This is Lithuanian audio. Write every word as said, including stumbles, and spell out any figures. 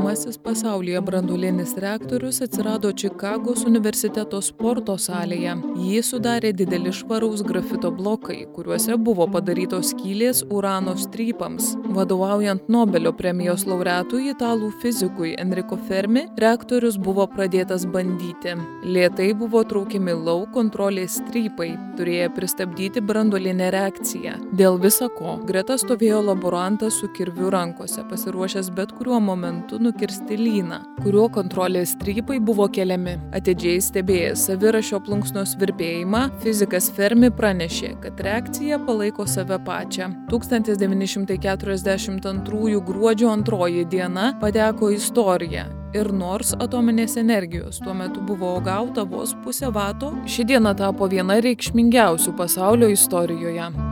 pirmasis pasaulyje branduolinis reaktorius atsirado Čikagos universiteto sporto salėje. Jį sudarė dideli švaraus grafito blokai, kuriuose buvo padarytos skylės urano strypams. Vadovaujant Nobelio premijos laureatui italų fizikui Enrico Fermi, reaktorius buvo pradėtas bandyti. Lėtai buvo traukiami lauk kontrolės strypai, turėję pristabdyti branduolinę reakciją. Dėl visa ko, greta stovėjo laborantas su kirviu rankose, pasiruošęs bet kuriuo momentu nukirsti lyną, kuriuo kontrolės strypai buvo keliami. Atidžiai stebėjęs savirašio plunksnos virpėjimą, fizikas Fermi pranešė, kad reakcija palaiko save pačią. tūkstantis devyni šimtai keturiasdešimt antrųjų gruodžio antroji diena pateko į istoriją. Ir nors atominės energijos tuo metu buvo gauta vos pusę vato, ši diena tapo viena reikšmingiausių pasaulio istorijoje.